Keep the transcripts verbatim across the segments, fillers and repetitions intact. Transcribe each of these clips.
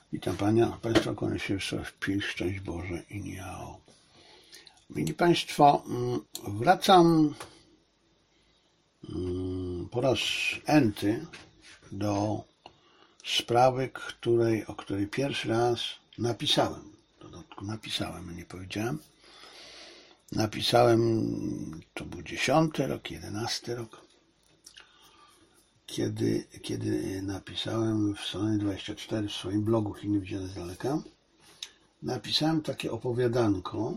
Witam Pania, Państwa, kłaniam się w pięć, szczęść Boże i niao. Mili Państwo, wracam po raz enty do sprawy, której, o której pierwszy raz napisałem. W dodatku napisałem, nie powiedziałem. Napisałem, to był dziesiąty rok, jedenasty rok. Kiedy, kiedy napisałem w Salonie dwadzieścia cztery w swoim blogu Chiny widziane z daleka, napisałem takie opowiadanko,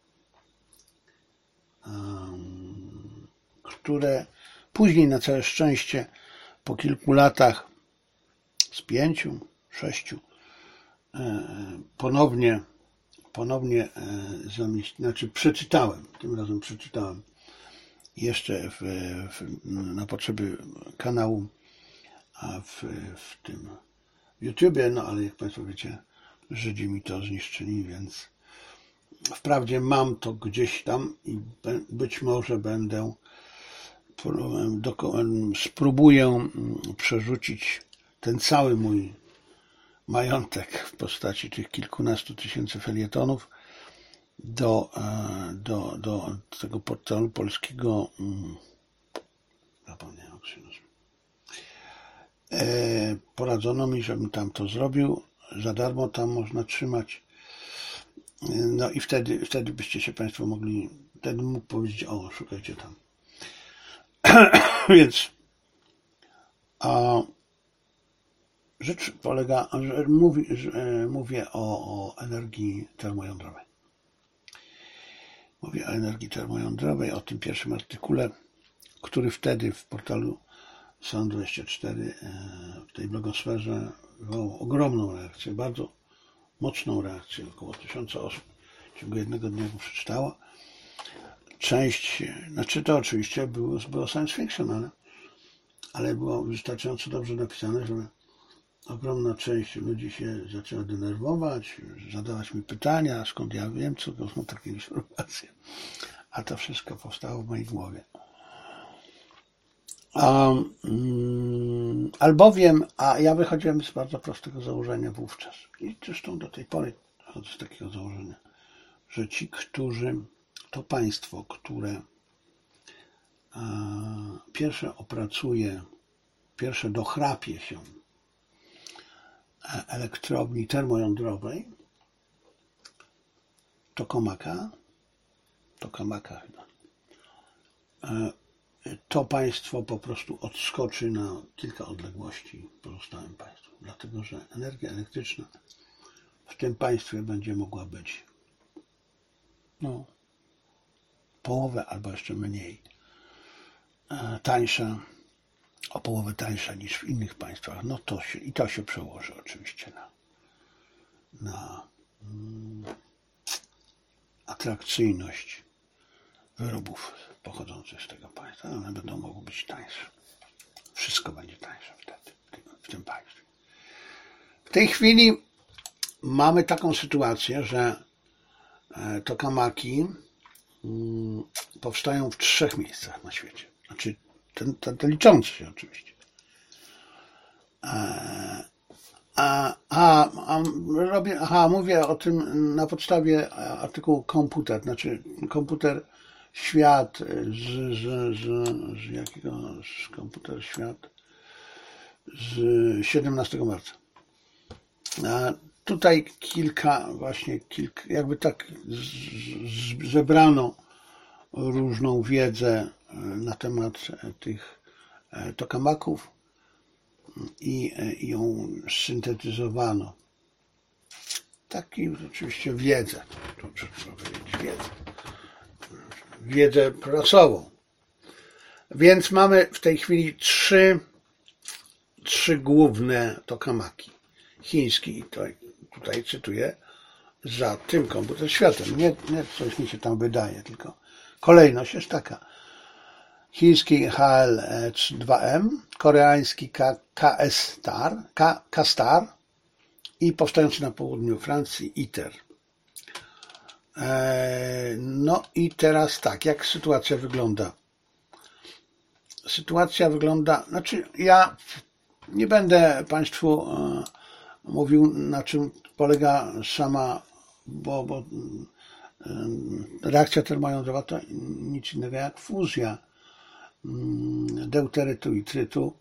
um, które później na całe szczęście po kilku latach, z pięciu, sześciu, e, ponownie, ponownie e, zamieść, znaczy przeczytałem, tym razem przeczytałem jeszcze w, w, na potrzeby kanału, a w, w tym YouTubie, no ale jak Państwo wiecie, Żydzi mi to zniszczyli, więc wprawdzie mam to gdzieś tam i być może będę, spróbuję przerzucić ten cały mój majątek w postaci tych kilkunastu tysięcy felietonów do, do, do tego portalu polskiego, zapomniałem jak się nazywa. E, poradzono mi, żebym tam to zrobił, za darmo tam można trzymać, no i wtedy, wtedy byście się Państwo mogli, wtedy mógł powiedzieć, o, szukajcie tam. Więc a, rzecz polega, że mówi, że mówię o, o energii termojądrowej. Mówię o energii termojądrowej, o tym pierwszym artykule, który wtedy w portalu Salon dwadzieścia cztery w tej blogosferze wywołał ogromną reakcję, bardzo mocną reakcję. Około tysiąca osób w ciągu jednego dnia go przeczytała. Część, znaczy to oczywiście było, było science fiction, ale, ale było wystarczająco dobrze napisane, żeby ogromna część ludzi się zaczęła denerwować, zadawać mi pytania, skąd ja wiem, co to są takie informacje. A to wszystko powstało w mojej głowie. Um, albowiem, a ja wychodziłem z bardzo prostego założenia wówczas i zresztą do tej pory chodzę z takiego założenia, że ci, którzy, to państwo, które a, pierwsze opracuje, pierwsze dochrapie się elektrowni termojądrowej, Tokamaka, Tokamaka chyba, to państwo po prostu odskoczy na kilka odległości pozostałym państwom, dlatego że energia elektryczna w tym państwie będzie mogła być no, połowę albo jeszcze mniej tańsza, o połowę tańsza niż w innych państwach. No to się, i to się przełoży oczywiście na, na mm, atrakcyjność wyrobów pochodzących z tego państwa. One będą mogły być tańsze. Wszystko będzie tańsze wtedy w tym, w tym państwie. W tej chwili mamy taką sytuację, że tokamaki mm, powstają w trzech miejscach na świecie. Znaczy ten, ten, ten liczący się oczywiście. A, a, a, robię, aha, mówię o tym na podstawie artykułu komputer, znaczy komputer świat z, z, z, z jakiego z komputer świat z siedemnastego marca. A tutaj kilka właśnie kilka, jakby tak z, z, zebrano różną wiedzę na temat tych tokamaków i, i ją syntetyzowano. Taki oczywiście wiedzę, to trzeba powiedzieć wiedzę, wiedzę prasową. Więc mamy w tej chwili trzy, trzy główne tokamaki. Chiński, i to tutaj cytuję, za tym komputer światem. Nie, nie coś mi się tam wydaje, tylko kolejność jest taka. Chiński H L dwa M, koreański K S Star, K Star i powstający na południu Francji ITER. No i teraz tak, jak sytuacja wygląda? Sytuacja wygląda, znaczy ja nie będę Państwu mówił, na czym polega sama, bo, bo reakcja termojądrowa to nic innego jak fuzja deuterytu i trytu.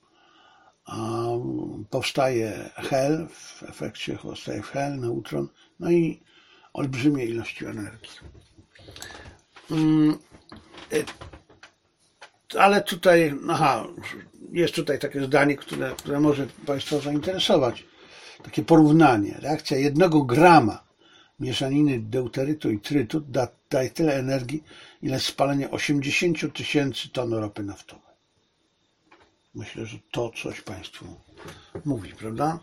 Powstaje hel, w efekcie powstaje hel, neutron, no i olbrzymie ilości energii. Ale tutaj, aha, jest tutaj takie zdanie, które, które może Państwa zainteresować. Takie porównanie. Reakcja jednego grama mieszaniny deuterytu i trytu da, daje tyle energii, ile spalenie osiemdziesiąt tysięcy ton ropy naftowej. Myślę, że to coś Państwu mówi, prawda?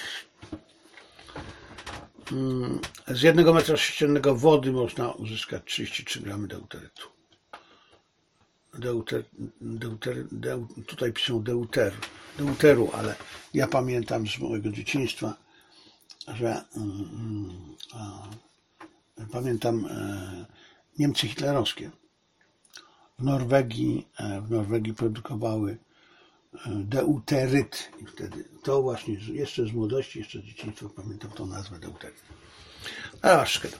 Z jednego metra sześciennego wody można uzyskać trzydzieści trzy gramy deuterytu. Deuter, deuter, deut, tutaj piszą deuter, deuteru, ale ja pamiętam z mojego dzieciństwa, że mm, a, pamiętam e, Niemcy hitlerowskie w Norwegii, e, w Norwegii produkowały deuteryt i wtedy to właśnie jeszcze z młodości, jeszcze z dzieciństwa pamiętam tą nazwę deuteryt. A szkoda.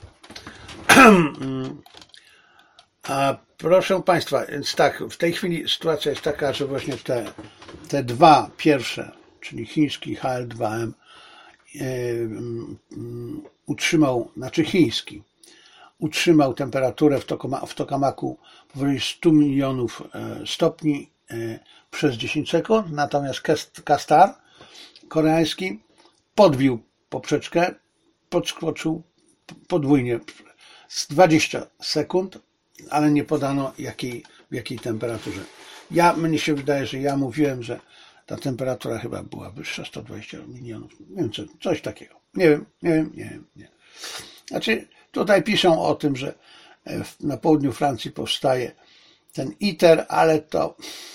A proszę Państwa, więc tak, w tej chwili sytuacja jest taka, że właśnie te, te dwa pierwsze, czyli chiński H L dwa M e, um, utrzymał, znaczy chiński, utrzymał temperaturę w, tokoma, w tokamaku powyżej stu milionów e, stopni e, przez dziesięć sekund, natomiast Kastar koreański podbił poprzeczkę, podskoczył podwójnie z dwadzieścia sekund, ale nie podano jakiej, w jakiej temperaturze. Ja, mnie się wydaje, że ja mówiłem, że ta temperatura chyba była wyższa, sto dwadzieścia milionów, nie wiem, co, coś takiego. Nie wiem, nie wiem, nie wiem. Nie. Znaczy, tutaj piszą o tym, że na południu Francji powstaje ten ITER, ale to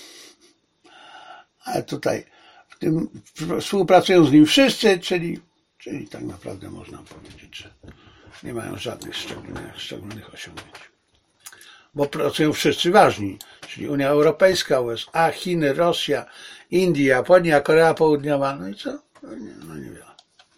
ale tutaj w tym współpracują z nim wszyscy, czyli, czyli tak naprawdę można powiedzieć, że nie mają żadnych szczególnych, szczególnych osiągnięć. Bo pracują wszyscy ważni, czyli Unia Europejska, U S A, Chiny, Rosja, India, Japonia, Korea Południowa, no i co? No, nie, no niewiele.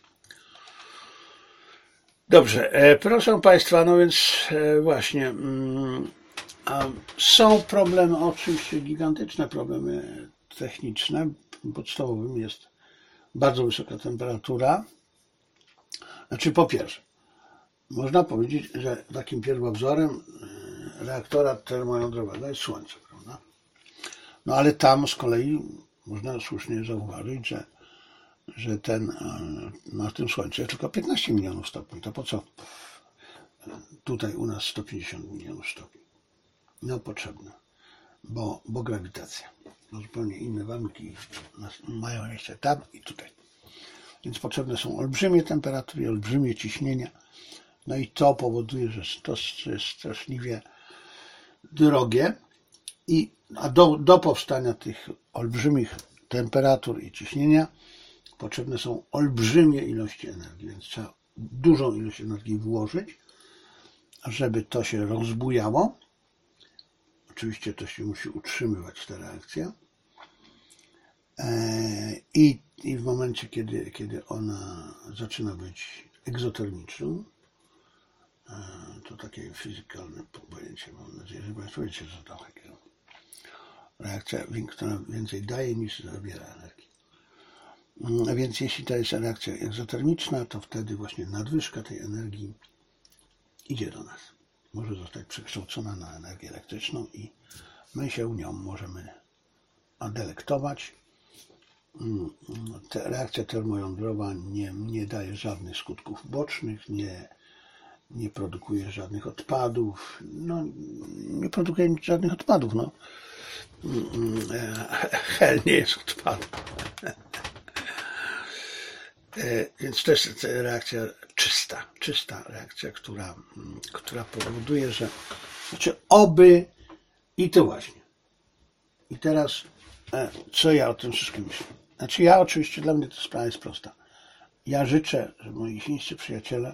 Dobrze, e, proszę Państwa, no więc e, właśnie mm, a są problemy, oczywiście gigantyczne problemy techniczne. Podstawowym jest bardzo wysoka temperatura. Znaczy, po pierwsze, można powiedzieć, że takim pierwowzorem reaktora termojądrowego jest Słońce, prawda? No ale tam z kolei można słusznie zauważyć, że, że ten, na tym Słońcu jest tylko piętnaście milionów stopni. To po co tutaj u nas sto pięćdziesiąt milionów stopni? No potrzebne, bo, bo grawitacja. No, zupełnie inne warunki mają miejsce tam i tutaj. Więc potrzebne są olbrzymie temperatury, olbrzymie ciśnienia. No i to powoduje, że to jest straszliwie drogie. I, a do, do powstania tych olbrzymich temperatur i ciśnienia potrzebne są olbrzymie ilości energii, więc trzeba dużą ilość energii włożyć, żeby to się rozbujało. Oczywiście to się musi utrzymywać, ta reakcja. I, i w momencie, kiedy, kiedy ona zaczyna być egzotermiczną, to takie fizykalne pojęcie, mam nadzieję, że Państwo wiecie, co to takiego. Reakcja, która więcej daje niż zabiera energii. A więc jeśli to jest reakcja egzotermiczna, to wtedy właśnie nadwyżka tej energii idzie do nas. Może zostać przekształcona na energię elektryczną i my się nią możemy delektować. Ta reakcja termojądrowa nie, nie daje żadnych skutków bocznych, nie, nie produkuje żadnych odpadów. No, nie produkuje żadnych odpadów. No. Hel nie jest odpadem. Więc to jest reakcja czysta, czysta reakcja, która, która powoduje, że znaczy oby i to właśnie. I teraz co ja o tym wszystkim myślę? Znaczy ja oczywiście, dla mnie ta sprawa jest prosta. Ja życzę, że moi chińscy przyjaciele,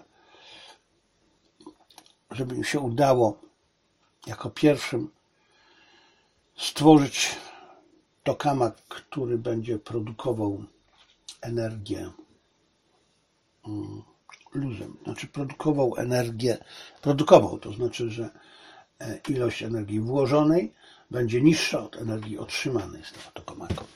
żeby im się udało jako pierwszym stworzyć tokamak, który będzie produkował energię luzem. Znaczy produkował energię, produkował, to znaczy, że ilość energii włożonej będzie niższa od energii otrzymanej z tego tokamaka.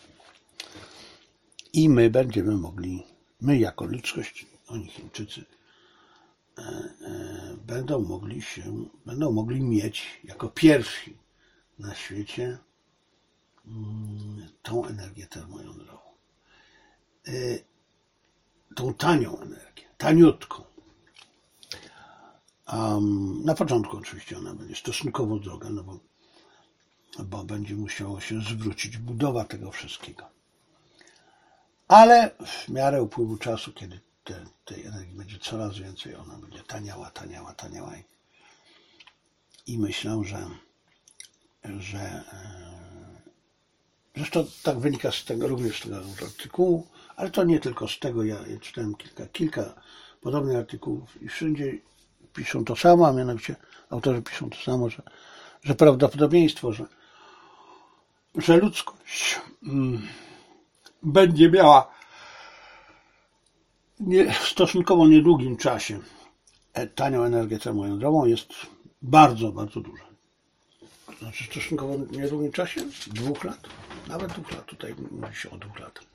I my będziemy mogli, my jako ludzkość, oni Chińczycy, e, e, będą mogli się, będą mogli mieć jako pierwsi na świecie mm, tą energię termojądrową. E, tą tanią energię, taniutką. Um, na początku oczywiście ona będzie stosunkowo droga, no bo, bo będzie musiało się zwrócić budowa tego wszystkiego. Ale w miarę upływu czasu, kiedy te, tej energii będzie coraz więcej, ona będzie taniała, taniała, taniała. I myślę, że, że zresztą tak wynika z tego, również z tego artykułu, ale to nie tylko z tego, ja czytałem kilka, kilka podobnych artykułów i wszędzie piszą to samo, a mianowicie autorzy piszą to samo, że, że prawdopodobieństwo, że, że ludzkość mm, będzie miała nie, w stosunkowo niedługim czasie tanią energię termojądrową jest bardzo, bardzo duże. Znaczy w stosunkowo niedługim czasie? Dwóch lat? Nawet dwóch lat. Tutaj mówi się o dwóch latach.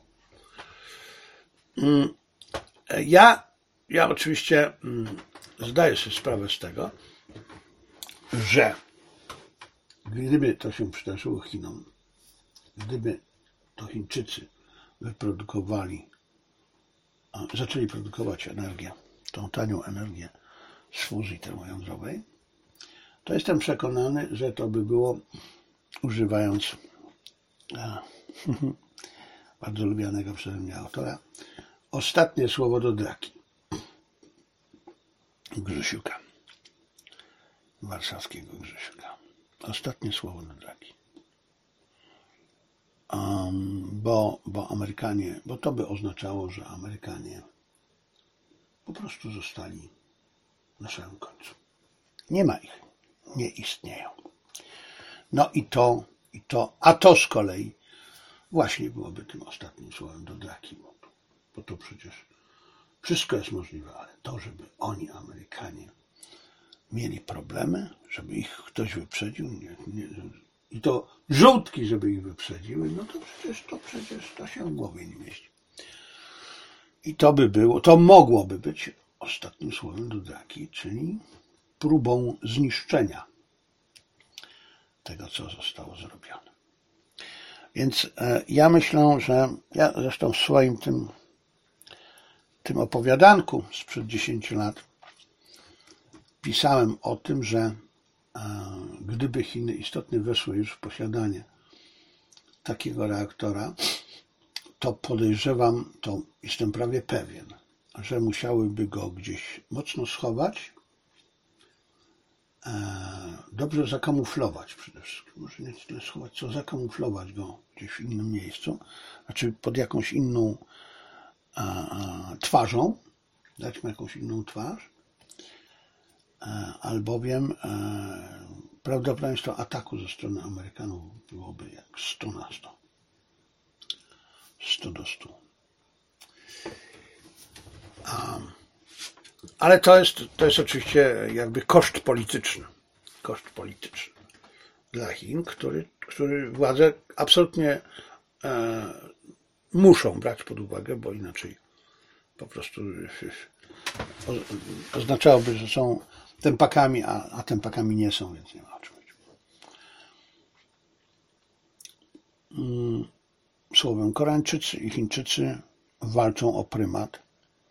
Ja, ja oczywiście zdaję sobie sprawę z tego, że gdyby to się przydarzyło Chinom, gdyby to Chińczycy wyprodukowali, zaczęli produkować energię, tą tanią energię z fuzji termojądrowej, to jestem przekonany, że to by było, używając a, bardzo lubianego przeze mnie autora, ostatnie słowo do draki Grzesiuka, warszawskiego Grzesiuka. Ostatnie słowo do draki. Um, bo, bo Amerykanie, bo to by oznaczało, że Amerykanie po prostu zostali na samym końcu. Nie ma ich, nie istnieją. No i to, i to, a to z kolei właśnie byłoby tym ostatnim słowem do draki, bo, bo to przecież wszystko jest możliwe, ale to, żeby oni, Amerykanie, mieli problemy, żeby ich ktoś wyprzedził, nie, nie, i to żołtki, żeby ich wyprzedziły, no to przecież to przecież to się w głowie nie mieści. I to by było, to mogłoby być ostatnim słowem do draki, czyli próbą zniszczenia tego, co zostało zrobione. Więc e, ja myślę, że ja zresztą w swoim tym, tym opowiadanku sprzed dziesięciu lat pisałem o tym, że gdyby Chiny istotnie weszły już w posiadanie takiego reaktora, to podejrzewam, to jestem prawie pewien, że musiałyby go gdzieś mocno schować, dobrze zakamuflować przede wszystkim, może nie tyle schować, co zakamuflować go gdzieś w innym miejscu, znaczy pod jakąś inną twarzą, dać mu jakąś inną twarz, albowiem prawdopodobieństwo ataku ze strony Amerykanów byłoby jak sto na sto. sto do stu. Ale to jest, to jest oczywiście jakby koszt polityczny. Koszt polityczny dla Chin, który, który władze absolutnie e, muszą brać pod uwagę, bo inaczej po prostu oznaczałoby, że są tempakami, a, a tempakami nie są, więc nie ma o czym mówić. Słowem, Koreańczycy i Chińczycy walczą o prymat.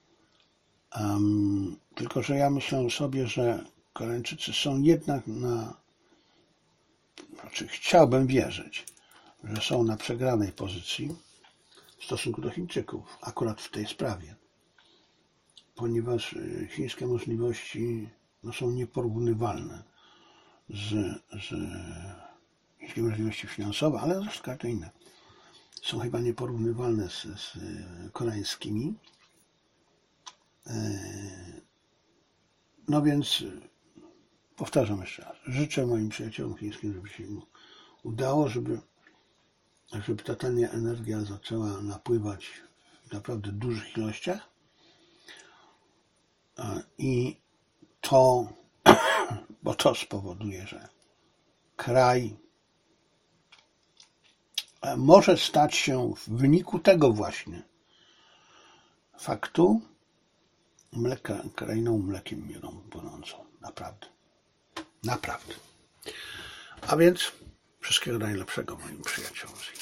Um, tylko, że ja myślę sobie, że Koreańczycy są jednak na, znaczy chciałbym wierzyć, że są na przegranej pozycji w stosunku do Chińczyków, akurat w tej sprawie, ponieważ chińskie możliwości no, są nieporównywalne z, z chińskie możliwości finansowe, ale zresztą każde inne są chyba nieporównywalne z, z koreańskimi. No więc powtarzam jeszcze raz, życzę moim przyjaciołom chińskim, żeby się im udało, żeby, żeby ta tania energia zaczęła napływać w naprawdę dużych ilościach, I to, bo to spowoduje, że kraj może stać się w wyniku tego właśnie faktu mleka, krainą mlekiem miodą płynącą. Naprawdę. Naprawdę. A więc wszystkiego najlepszego moim przyjaciołom.